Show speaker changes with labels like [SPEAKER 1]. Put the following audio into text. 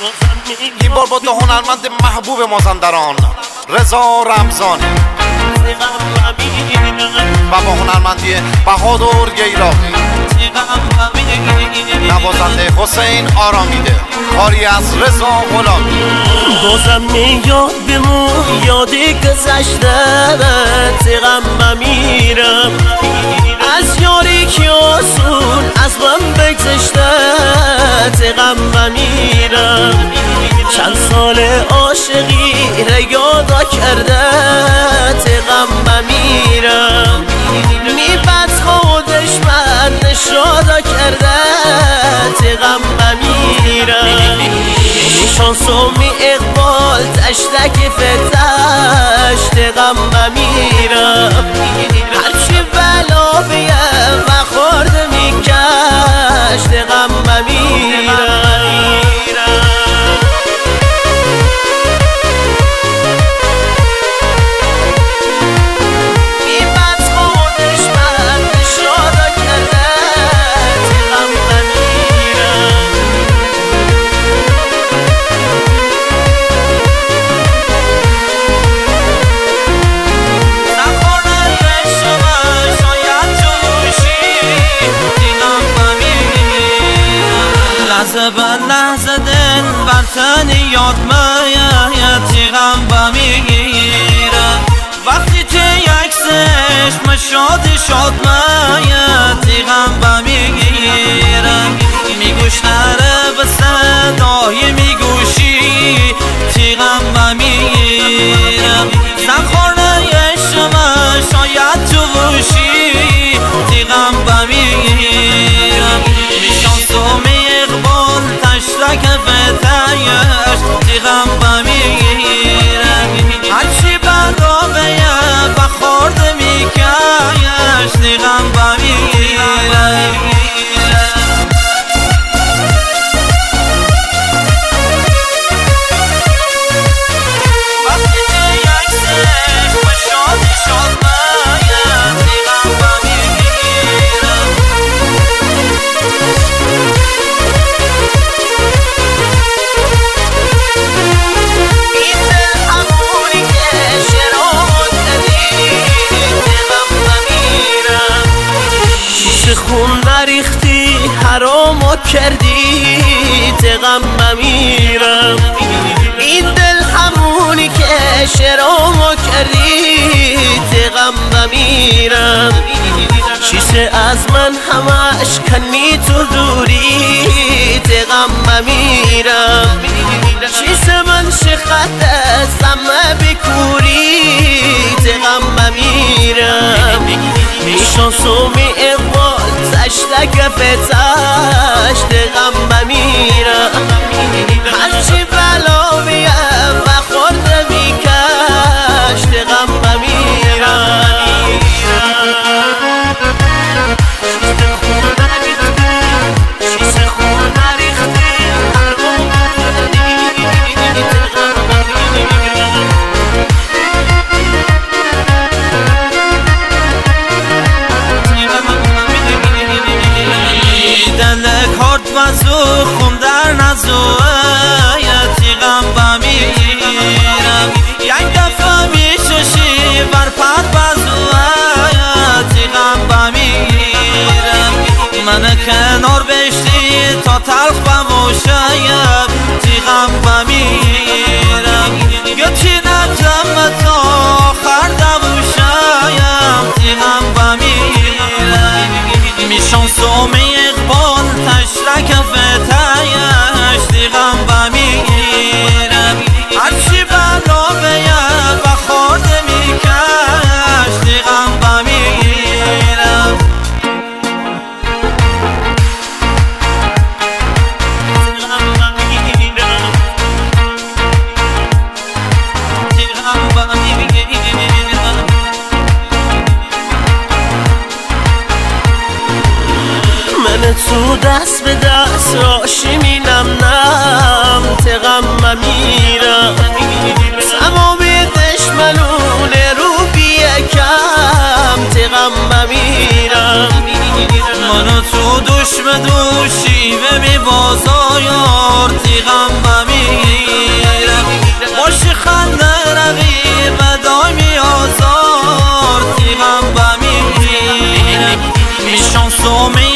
[SPEAKER 1] این بار با دو هنرمند محبوب مازندران رضا رمضانی و با هنرمندی بهادر گیلاقی نوازنده حسین آرامیده کاری از رضا غلامی.
[SPEAKER 2] بازم میاد بمون یادی گذشته تیغم میرم از یاری که آسون از من بگذشته تیغم میرم چند سال عاشقی را یادا کرده تیغم میرم میبت خودش من نشادا کرده تیغم میرم شانسومی اقبال تشتک فتش تیغم میرم هرچی بلا بیم و خورد میکش تیغم میرم
[SPEAKER 3] لحظه لحظه دل بر تن یاد میاد تیغم بمیرم وقتی تو عکسش مشاد شاد میاد تیغم بمیرم میگوش نره به صدای میگوشی تیغم بمیرم زنخورنه شما شاید تو بوشی تیغم بمیرم میشانسومی اقبال تشتک فتایش تیغم بمیرم هرچی بدا بیم بخورد میکیش تیغم بمیرم
[SPEAKER 2] خون نریختی حرامو کردی تیغم میرم این دل همونی که شرامو کردی تیغم میرم چیزه از من همش کنی تو دوری تیغم میرم چیزه من شخط زمه بکوری تیغم میرم شانسومی اقبال تشتک فتش تیغم میرم هرچی بلا بیم و خورده میکش تیغم میرم وزو خون در نزوه تیغم بمیرم یک دفعه میششی بر پر بزوه تیغم بمیرم من کنار بشتی تا تلخ بموشم تیغم بمیرم گچی نجم تا آخر دموشم تیغم بمیرم میشانسومی اقبال تشتک فتایش تیغم بمیرم هرچی بلا بیم بخورده میکش تیغم بمیرم تیغم بمیرم من تو دست به دست راشی مینم نم تیغم میرم تمام دشمنون رو بیکم تیغم میرم
[SPEAKER 3] منو تو دوش به دوشی و بی بازار تیغم بمیرم زومی